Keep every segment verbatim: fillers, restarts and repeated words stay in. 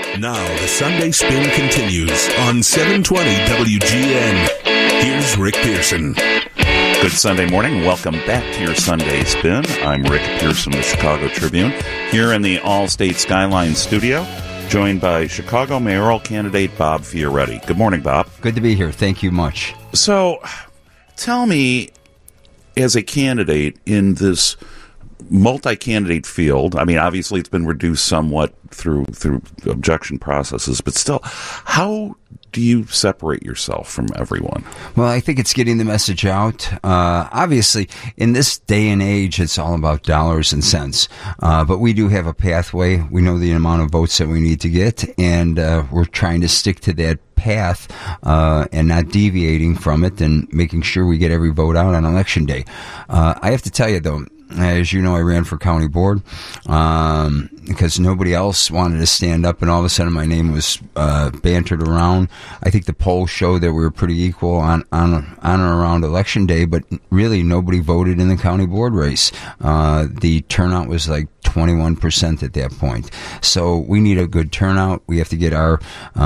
Now the Sunday Spin continues on seven twenty W G N. Here's Rick Pearson. Good Sunday morning. Welcome back to your Sunday Spin. I'm Rick Pearson with Chicago Tribune, here in the All-State Skyline studio, joined by Chicago mayoral candidate Bob Fioretti. Good morning, Bob. Good to be here. Thank you much. So, tell me, as a candidate in this multi-candidate field, I mean, obviously it's been reduced somewhat through through objection processes, but still, how do you separate yourself from everyone? Well, I think it's getting the message out. Uh, obviously, in this day and age, it's all about dollars and cents. Uh, but we do have a pathway. We know the amount of votes that we need to get, and uh, we're trying to stick to that path uh, and not deviating from it and making sure we get every vote out on Election Day. Uh, I have to tell you, though, as you know, I ran for county board um, because nobody else wanted to stand up, and all of a sudden my name was uh, bantered around. I think the polls showed that we were pretty equal on, on, on or around Election Day, but really nobody voted in the county board race. Uh, the turnout was like twenty-one percent at that point. So we need a good turnout. We have to get our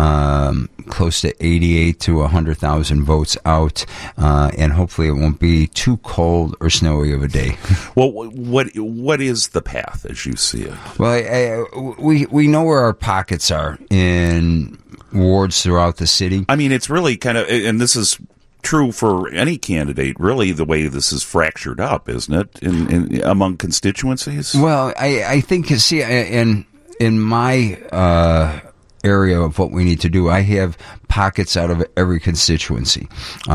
um, close to eighty-eight to one hundred thousand votes out, uh, and hopefully it won't be too cold or snowy of a day. Well, what what is the path as you see it? Well, I, I, we we know where our pockets are in wards throughout the city. I mean, it's really kind of, and this is true for any candidate, really, the way this is fractured up, isn't it, in, in among constituencies? Well, I, I think, see, in, in my uh, area of what we need to do, I have pockets out of every constituency.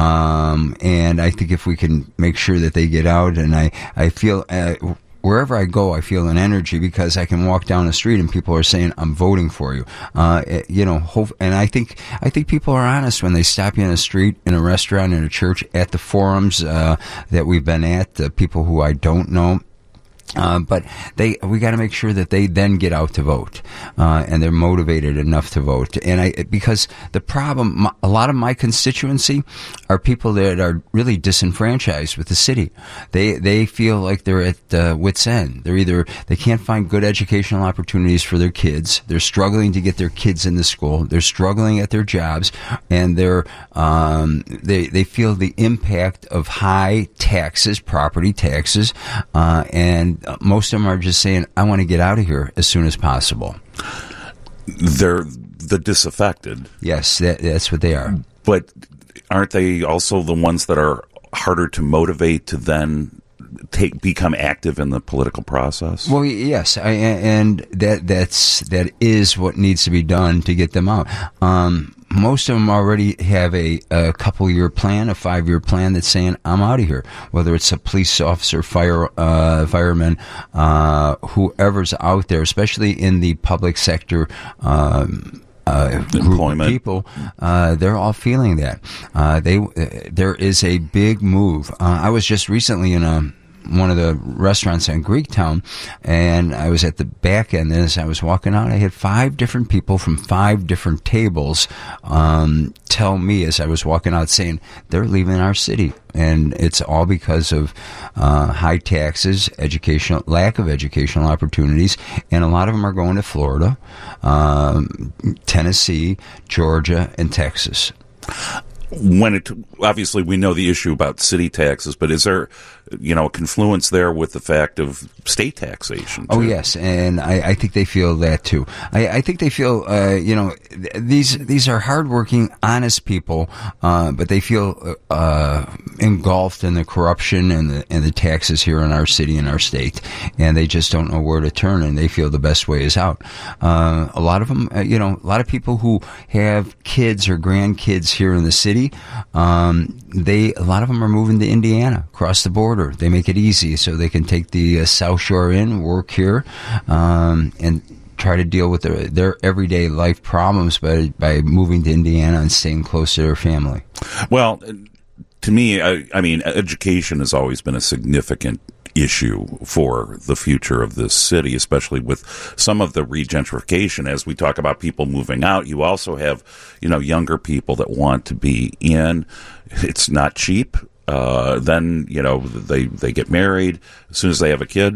Um, and I think if we can make sure that they get out, and I, I feel... Uh, Wherever I go, I feel an energy because I can walk down the street and people are saying, "I'm voting for you." Uh, you know, hope, and I think I think people are honest when they stop you in the street, in a restaurant, in a church, at the forums uh, that we've been at. The people who I don't know. Uh, but they, we got to make sure that they then get out to vote, uh, and they're motivated enough to vote. And I, because the problem, a lot of my constituency are people that are really disenfranchised with the city. They, they feel like they're at uh, wit's end. They're either, they can't find good educational opportunities for their kids. They're struggling to get their kids into school. They're struggling at their jobs, and they're, um, they, they feel the impact of high taxes, property taxes, uh, and most of them are just saying, "I want to get out of here as soon as possible." They're the disaffected. Yes, that, that's what they are. But aren't they also the ones that are harder to motivate to then take become active in the political process? Well, yes, I, and that that's that is what needs to be done to get them out. Um, Most of them already have a, a couple-year plan, a five-year plan that's saying, "I'm out of here." Whether it's a police officer, fire, uh, fireman, uh, whoever's out there, especially in the public sector, um, Uh, group of people, uh, they're all feeling that. Uh, they, uh, there is a big move. Uh, I was just recently in a one of the restaurants in Greektown, and I was at the back end, and as I was walking out, I had five different people from five different tables um, tell me as I was walking out saying they're leaving our city, and it's all because of uh, high taxes, educational lack of educational opportunities, and a lot of them are going to Florida, um, Tennessee, Georgia, and Texas. When it obviously we know the issue about city taxes, but is there, you know, a confluence there with the fact of state taxation too? Oh yes, and I, I think they feel that too. I, I think they feel, uh, you know, th- these these are hardworking, honest people, uh, but they feel uh, engulfed in the corruption and the and the taxes here in our city and our state, and they just don't know where to turn, and they feel the best way is out. Uh, a lot of them, uh, you know, a lot of people who have kids or grandkids here in the city. Um, they a lot of them are moving to Indiana, across the border. They make it easy so they can take the uh, South Shore in, work here, um, and try to deal with their, their everyday life problems by by moving to Indiana and staying close to their family. Well, to me, I, I mean, education has always been a significant issue for the future of this city, especially with some of the regentrification. As we talk about people moving out, you also have, you know, younger people that want to be in. It's not cheap. Uh, then, you know, they, they get married. As soon as they have a kid,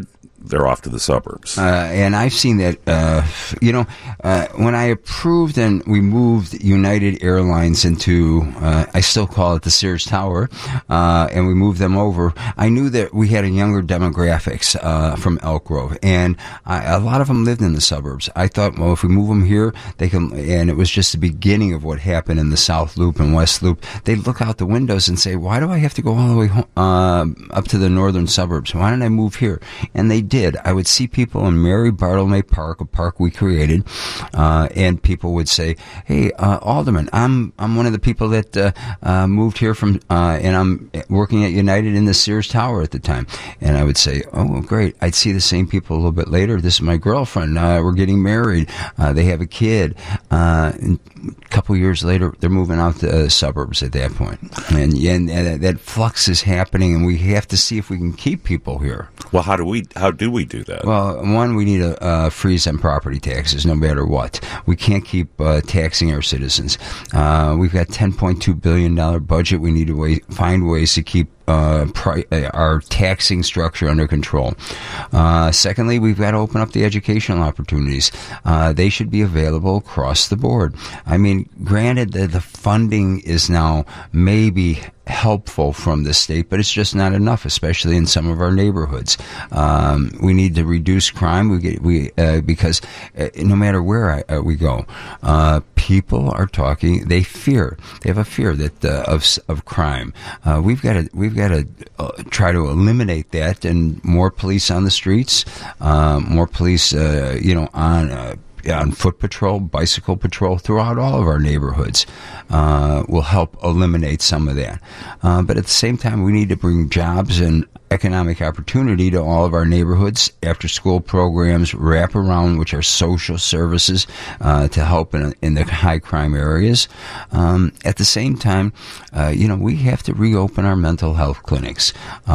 they're off to the suburbs. Uh, and I've seen that, uh, you know, uh, when I approved and we moved United Airlines into, uh, I still call it the Sears Tower, uh, and we moved them over, I knew that we had a younger demographics uh, from Elk Grove, and I, a lot of them lived in the suburbs. I thought, well, if we move them here, they can, and it was just the beginning of what happened in the South Loop and West Loop. They'd look out the windows and say, why do I have to go all the way home, uh, up to the northern suburbs? Why don't I move here? And they did. I would see people in Mary Bartolome Park, a park we created, uh, and people would say, hey, uh, Alderman, I'm I'm one of the people that uh, uh, moved here from, uh, and I'm working at United in the Sears Tower at the time. And I would say, oh, well, great. I'd see the same people a little bit later. This is my girlfriend. Uh, we're getting married. Uh, they have a kid. Uh, and a couple years later, they're moving out to the suburbs at that point. And, and, and that flux is happening, and we have to see if we can keep people here. Well, how do we how do we do that? Well, one, we need a uh, freeze on property taxes, no matter what. We can't keep uh, taxing our citizens. Uh, we've got ten point two billion dollars budget. We need to way, find ways to keep Uh, pri- uh, our taxing structure under control. Uh, secondly, we've got to open up the educational opportunities. Uh, they should be available across the board. I mean, granted that the funding is now maybe helpful from the state, but it's just not enough, especially in some of our neighborhoods. Um, we need to reduce crime. We get we uh, because uh, no matter where I, uh, we go, uh, people are talking. They fear. They have a fear that uh, of of crime. Uh, we've got to we've got to uh, try to eliminate that, and more police on the streets, uh, more police, uh, you know, on. Uh, on foot patrol, bicycle patrol throughout all of our neighborhoods uh, will help eliminate some of that. Uh, but at the same time, we need to bring jobs and economic opportunity to all of our neighborhoods, after-school programs, wraparound, which are social services uh, to help in, in the high-crime areas. Um, at the same time, uh, you know, we have to reopen our mental health clinics.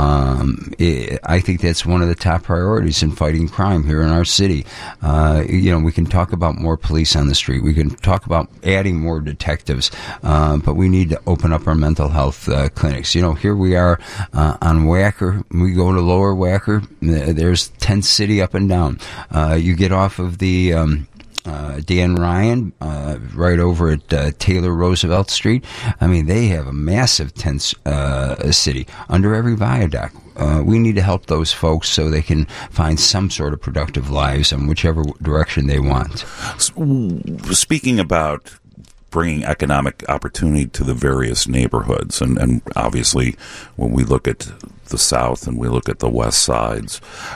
Um, it, I think that's one of the top priorities in fighting crime here in our city. Uh, you know, we can talk about more police on the street. We can talk about adding more detectives, uh, but we need to open up our mental health uh, clinics. You know, here we are uh, on Wacker. We go to Lower Wacker. There's Tent City up and down. Uh, you get off of the um, uh, Dan Ryan uh, right over at uh, Taylor Roosevelt Street. I mean, they have a massive tent uh, city under every viaduct. Uh, we need to help those folks so they can find some sort of productive lives in whichever direction they want. Speaking about bringing economic opportunity to the various neighborhoods, and, and obviously when we look at the South and we look at the West Sides,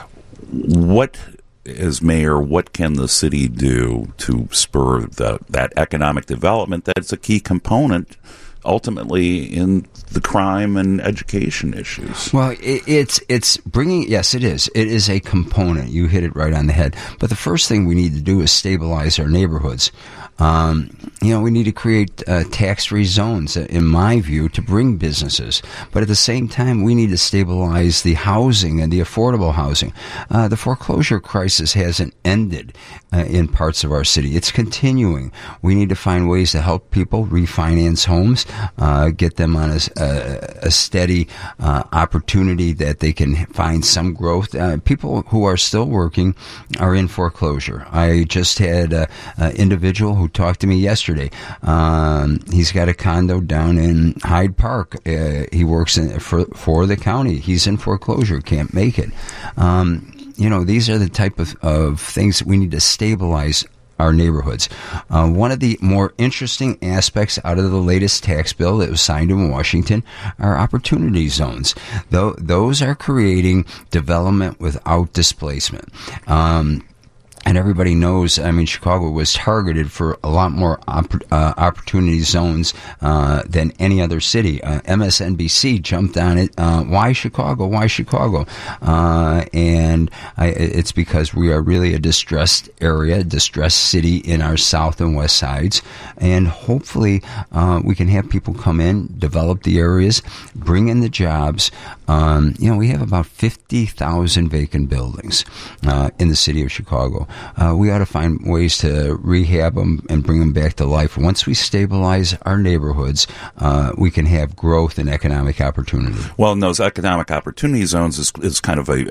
what, as mayor, what can the city do to spur the, that economic development that's a key component ultimately in the crime and education issues? Well, it, it's it's bringing, yes, it is. It is a component. You hit it right on the head. But the first thing we need to do is stabilize our neighborhoods. Um, you know, we need to create uh, tax-free zones, in my view, to bring businesses. But at the same time, we need to stabilize the housing and the affordable housing. Uh, the foreclosure crisis hasn't ended uh, in parts of our city. It's continuing. We need to find ways to help people refinance homes, uh, get them on a, a, a steady uh, opportunity that they can find some growth. Uh, people who are still working are in foreclosure. I just had an individual who who talked to me yesterday. Um, he's got a condo down in Hyde Park. Uh, he works in, for, for the county. He's in foreclosure, can't make it. Um, you know, these are the type of, of things that we need to stabilize our neighborhoods. Uh, one of the more interesting aspects out of the latest tax bill that was signed in Washington are opportunity zones. Though those are creating development without displacement. Um, And everybody knows, I mean, Chicago was targeted for a lot more opp- uh, opportunity zones uh, than any other city. Uh, M S N B C jumped on it. Uh, why Chicago? Why Chicago? Uh, and I, it's because we are really a distressed area, distressed city in our south and west sides. And hopefully uh, we can have people come in, develop the areas, bring in the jobs. Um, you know, we have about fifty thousand vacant buildings uh, in the city of Chicago. Uh, we ought to find ways to rehab them and bring them back to life. Once we stabilize our neighborhoods, uh, we can have growth and economic opportunity. Well, in those economic opportunity zones is, is kind of a, a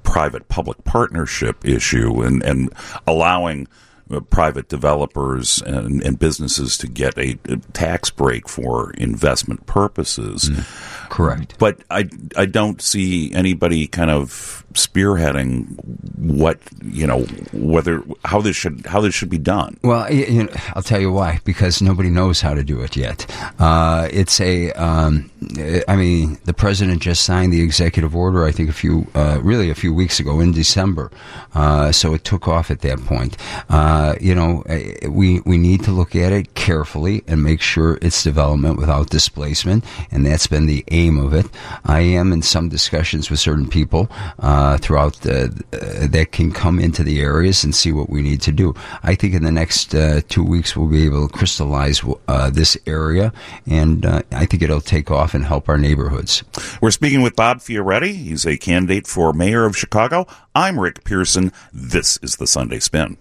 private-public partnership issue and, and allowing uh, private developers and, and businesses to get a, a tax break for investment purposes. Mm. Correct. But I, I don't see anybody kind of spearheading what, you know, whether how this should how this should be done. Well, you know, I'll tell you why. Because nobody knows how to do it yet. Uh, it's a, um, I mean, the president just signed the executive order. I think a few, uh, really a few weeks ago in December. Uh, so it took off at that point. Uh, you know, we we need to look at it carefully and make sure it's development without displacement, and that's been the aim of it. I am in some discussions with certain people uh, throughout the, uh, that can come into the areas and see what we need to do. I think in the next uh, two weeks we'll be able to crystallize uh, this area, and uh, I think it'll take off and help our neighborhoods. We're speaking with Bob Fioretti. He's a candidate for mayor of Chicago. I'm Rick Pearson. This is the Sunday Spin.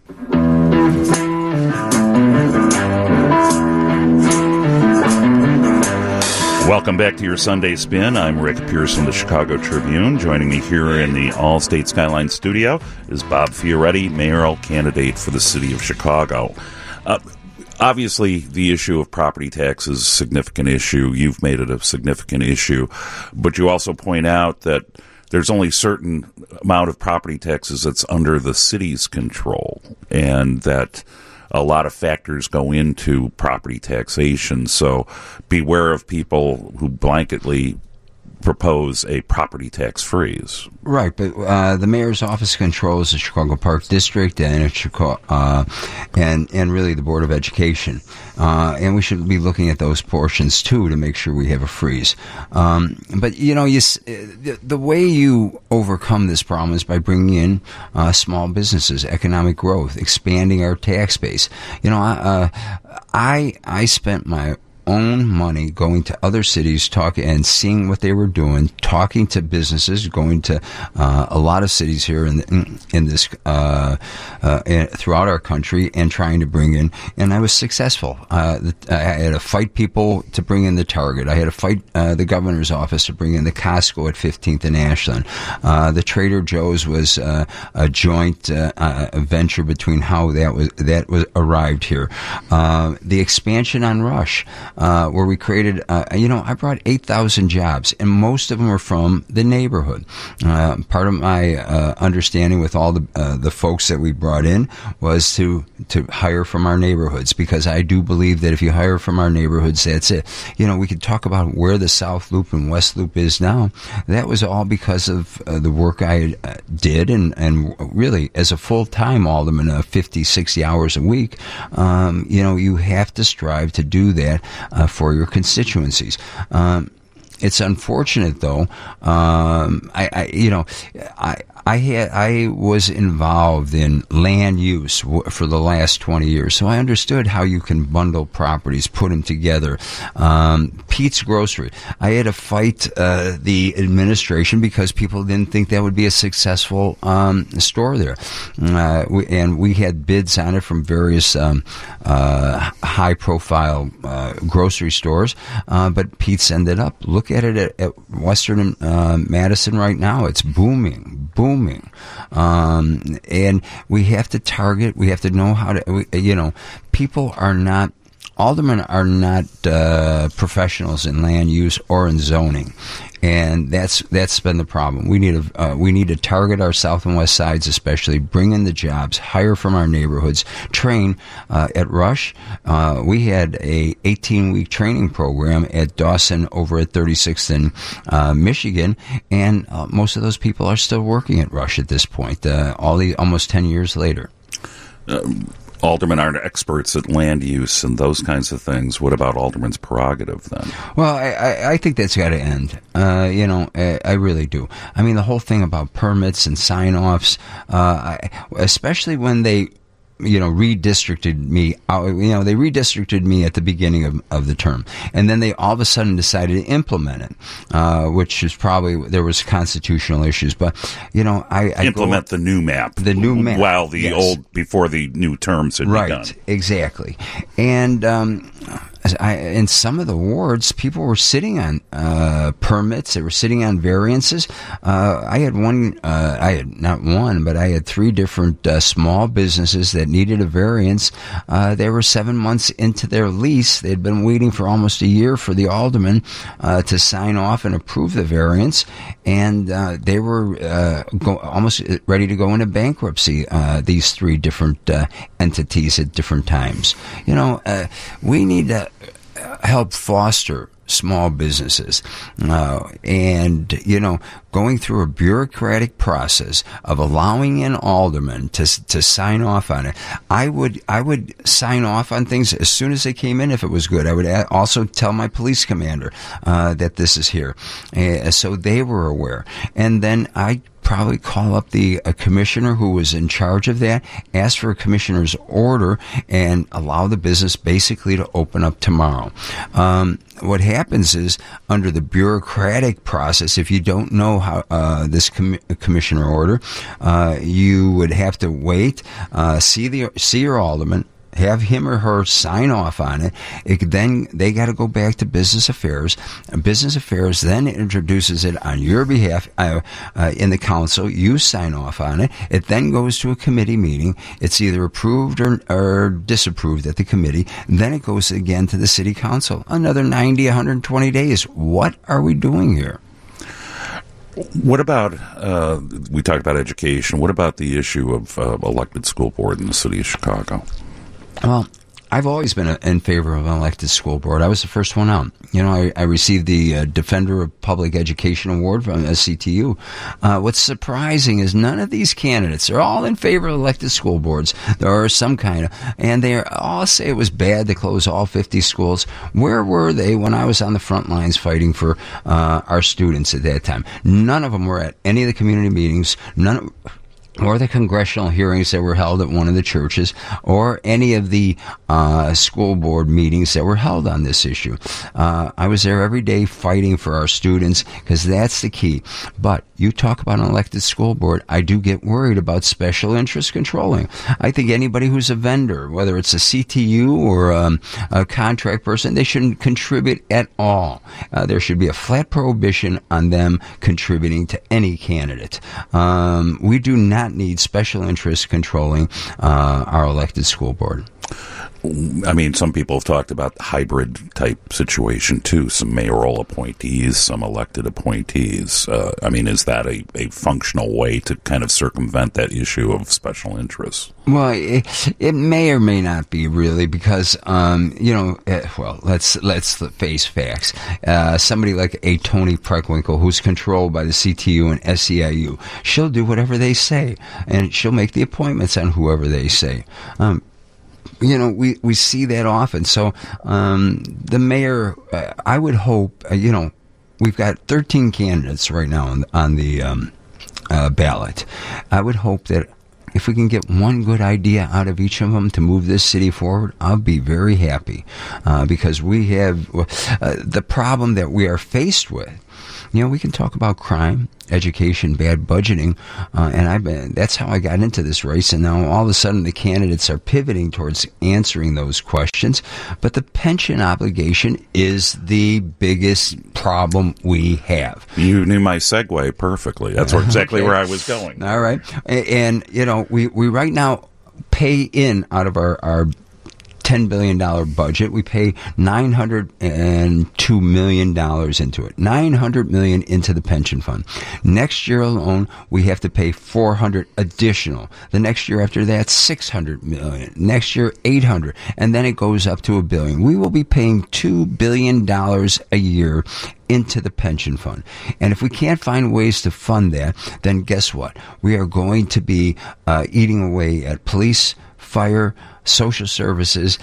Welcome back to your Sunday Spin. I'm Rick Pearson, the Chicago Tribune. Joining me here in the All-State Skyline studio is Bob Fioretti, mayoral candidate for the city of Chicago. Uh, obviously, the issue of property tax is a significant issue. You've made it a significant issue. But you also point out that there's only a certain amount of property taxes that's under the city's control, and that a lot of factors go into property taxation. So beware of people who blanketly propose a property tax freeze. Right, but uh, the mayor's office controls the Chicago Park District and it's Chicago, uh, and and really the Board of Education, uh, and we should be looking at those portions too to make sure we have a freeze. Um, but you know, you, the, the way you overcome this problem is by bringing in uh, small businesses, economic growth, expanding our tax base. You know, uh, I I spent my own money going to other cities, talking and seeing what they were doing, talking to businesses, going to uh, a lot of cities here in in, in this uh, uh, in, throughout our country, and trying to bring in. And I was successful. Uh, the, I had to fight people to bring in the Target. I had to fight uh, the governor's office to bring in the Costco at fifteenth and Ashland. Uh, the Trader Joe's was uh, a joint uh, uh, venture between how that was that was arrived here. Uh, the expansion on Rush. Uh, where we created, uh, you know, I brought eight thousand jobs, and most of them were from the neighborhood. Uh, part of my uh, understanding with all the uh, the folks that we brought in was to to hire from our neighborhoods, because I do believe that if you hire from our neighborhoods, that's it. You know, we could talk about where the South Loop and West Loop is now. That was all because of uh, the work I uh, did, and, and really, as a full-time alderman, uh, fifty, sixty hours a week, um, you know, you have to strive to do that Uh, for your constituencies. Um, it's unfortunate, though. Um, I, I, you know, I, I had, I was involved in land use w- for the last twenty years, so I understood how you can bundle properties, put them together. Um, Pete's Grocery. I had to fight uh, the administration because people didn't think that would be a successful um, store there, uh, we, and we had bids on it from various um, uh, high-profile uh, grocery stores. Uh, but Pete's ended up. Look at it at, at Western uh, Madison right now. It's booming, booming. Um, and we have to target, we have to know how to, we, you know, people are not, aldermen are not uh, professionals in land use or in zoning. And that's that's been the problem. We need to uh, we need to target our south and west sides, especially bring in the jobs, hire from our neighborhoods, train uh, at Rush. Uh, we had a eighteen week training program at Dawson over at thirty-sixth in uh, Michigan, and uh, most of those people are still working at Rush at this point. Uh, all the almost ten years later. Um. Aldermen aren't experts at land use and those kinds of things. What about aldermen's prerogative then? Well, I, I, I think that's got to end. Uh, you know, I, I really do. I mean, the whole thing about permits and sign-offs, uh, I, especially when they, you know, redistricted me. You know, they redistricted me at the beginning of, of the term, and then they all of a sudden decided to implement it, uh, which is probably there was constitutional issues. But you know, I, I implement go, the new map, the new map, while the yes. old before the new terms had right, begun. Exactly, and. Um, I, in some of the wards, people were sitting on uh, permits. They were sitting on variances. Uh, I had one, uh, I had not one, but I had three different uh, small businesses that needed a variance. Uh, they were seven months into their lease. They'd been waiting for almost a year for the alderman uh, to sign off and approve the variance, and uh, they were uh, go, almost ready to go into bankruptcy. Uh, these three different uh, entities at different times. You know, uh, we need to help foster small businesses, uh, and you know, going through a bureaucratic process of allowing an alderman to to sign off on it. I would I would sign off on things as soon as they came in if it was good. I would also tell my police commander uh, that this is here, uh, so they were aware, and then I probably call up the uh, commissioner who was in charge of that, ask for a commissioner's order, and allow the business basically to open up tomorrow. Um, what happens is, under the bureaucratic process, if you don't know how uh, this com- commissioner order, uh, you would have to wait, uh, see the see your alderman, have him or her sign off on it. It then they got to go back to Business Affairs. Business Affairs then introduces it on your behalf uh, uh, in the council. You sign off on it. It then goes to a committee meeting. It's either approved or, or disapproved at the committee. Then it goes again to the city council. Another ninety, one hundred twenty days. What are we doing here? What about, uh, we talked about education. What about the issue of uh, elected school board in the city of Chicago? Well, I've always been in favor of an elected school board. I was the first one out. You know, I, I received the uh, Defender of Public Education Award from S C T U. Uh, what's surprising is none of these candidates are all in favor of elected school boards. There are some kind of, and they all say it was bad to close all fifty schools. Where were they when I was on the front lines fighting for uh, our students at that time? None of them were at any of the community meetings. None of or the congressional hearings that were held at one of the churches, or any of the uh, school board meetings that were held on this issue. Uh, I was there every day fighting for our students, because that's the key. But you talk about an elected school board, I do get worried about special interest controlling. I think anybody who's a vendor, whether it's a C T U or um, a contract person, they shouldn't contribute at all. Uh, there should be a flat prohibition on them contributing to any candidate. Um, we do not need special interest controlling uh, our elected school board. I mean, some people have talked about the hybrid type situation too. Some mayoral appointees, some elected appointees. Uh, I mean, is that a, a functional way to kind of circumvent that issue of special interests? Well, it, it may or may not be really, because um, you know, uh, well, let's let's face facts. Uh, somebody like a Toni Preckwinkle, who's controlled by the C T U and S E I U, she'll do whatever they say, and she'll make the appointments on whoever they say. Um, You know, we, we see that often. So um, the mayor, uh, I would hope, uh, you know, we've got thirteen candidates right now on, on the um, uh, ballot. I would hope that if we can get one good idea out of each of them to move this city forward, I'll be very happy, uh, because we have uh, the problem that we are faced with. You know, we can talk about crime, education, bad budgeting, uh, and I've been, that's how I got into this race, and now all of a sudden the candidates are pivoting towards answering those questions. But the pension obligation is the biggest problem we have. You knew my segue perfectly. That's exactly Okay. where I was going. All right. And, and, you know, we, we right now pay in out of our, our ten billion dollars budget, we pay nine hundred two million dollars into it. nine hundred million dollars into the pension fund. Next year alone, we have to pay four hundred additional. The next year after that, six hundred million. Next year, eight hundred. And then it goes up to a billion. We will be paying two billion dollars a year into the pension fund. And if we can't find ways to fund that, then guess what? We are going to be uh, eating away at police, fire, social services,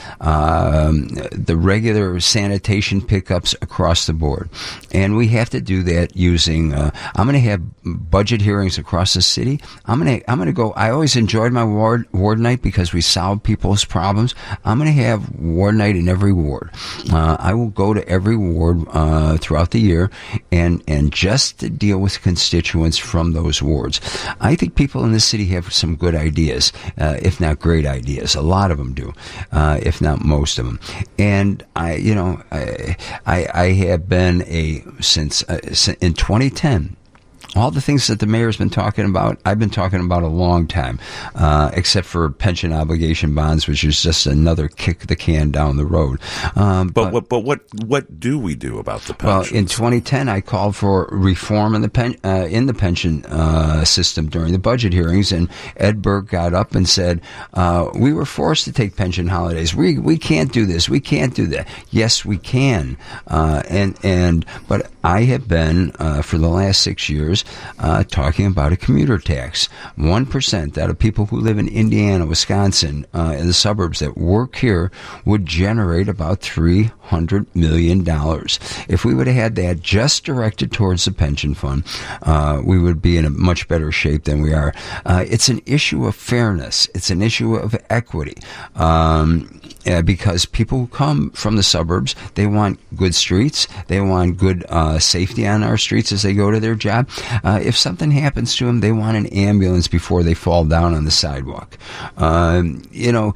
um, the regular sanitation pickups across the board. And we have to do that using, uh, I'm going to have budget hearings across the city. I'm going to, I'm going to go, I always enjoyed my ward, ward night because we solved people's problems. I'm going to have ward night in every ward. Uh, I will go to every ward, uh, throughout the year and, and just to deal with constituents from those wards. I think people in this city have some good ideas, uh, if not great ideas, a lot of of them do, uh, if not most of them. And I, you know, I, I, I have been a since uh, in twenty ten. All the things that the mayor's been talking about, I've been talking about a long time, uh, except for pension obligation bonds, which is just another kick the can down the road. Um, but, but what but what what do we do about the pensions? Well, in twenty ten, I called for reform in the pen, uh, in the pension uh, system during the budget hearings, and Ed Burke got up and said, uh, "We were forced to take pension holidays. We we can't do this. We can't do that." Yes, we can. Uh, and and but I have been uh, for the last six years. Uh, talking about a commuter tax. one percent out of people who live in Indiana, Wisconsin, uh, in the suburbs that work here would generate about three hundred million dollars. If we would have had that just directed towards the pension fund, uh, we would be in a much better shape than we are. Uh, it's an issue of fairness. It's an issue of equity. Um, Uh, because people who come from the suburbs, they want good streets, they want good uh, safety on our streets as they go to their job. Uh, if something happens to them, they want an ambulance before they fall down on the sidewalk. Um, you know,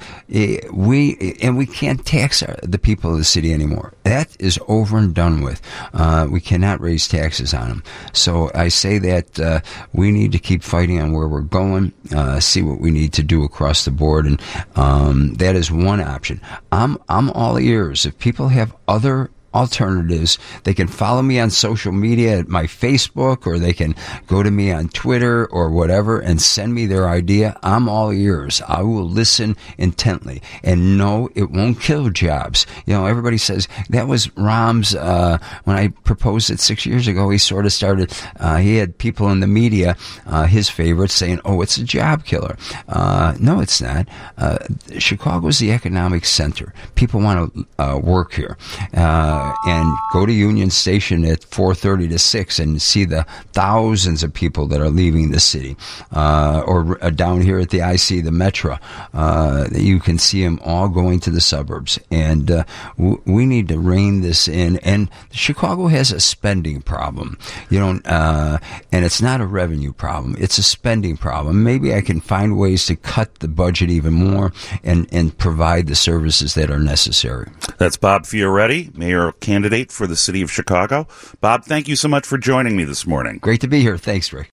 we and we can't tax our, the people of the city anymore. That is over and done with. Uh, we cannot raise taxes on them. So I say that uh, we need to keep fighting on where we're going, uh, see what we need to do across the board, and um, that is one option. I'm I'm all ears. If people have other alternatives, they can follow me on social media at my Facebook, or they can go to me on Twitter or whatever and send me their idea. I'm all ears. I will listen intently. And no, it won't kill jobs. You know, everybody says that was Rahm's, uh, when I proposed it six years ago, he sort of started, uh, he had people in the media, uh, his favorites saying, oh, it's a job killer. Uh, no, it's not. Uh, Chicago is the economic center. People want to uh, work here. Uh, and go to Union Station at four thirty to six and see the thousands of people that are leaving the city. Uh, or uh, down here at the I C, the Metro, uh, you can see them all going to the suburbs. And uh, w- we need to rein this in. And Chicago has a spending problem. You know, uh, and it's not a revenue problem. It's a spending problem. Maybe I can find ways to cut the budget even more and, and provide the services that are necessary. That's Bob Fioretti, Mayor candidate for the city of Chicago. Bob, thank you so much for joining me this morning. Great to be here. Thanks, Rick.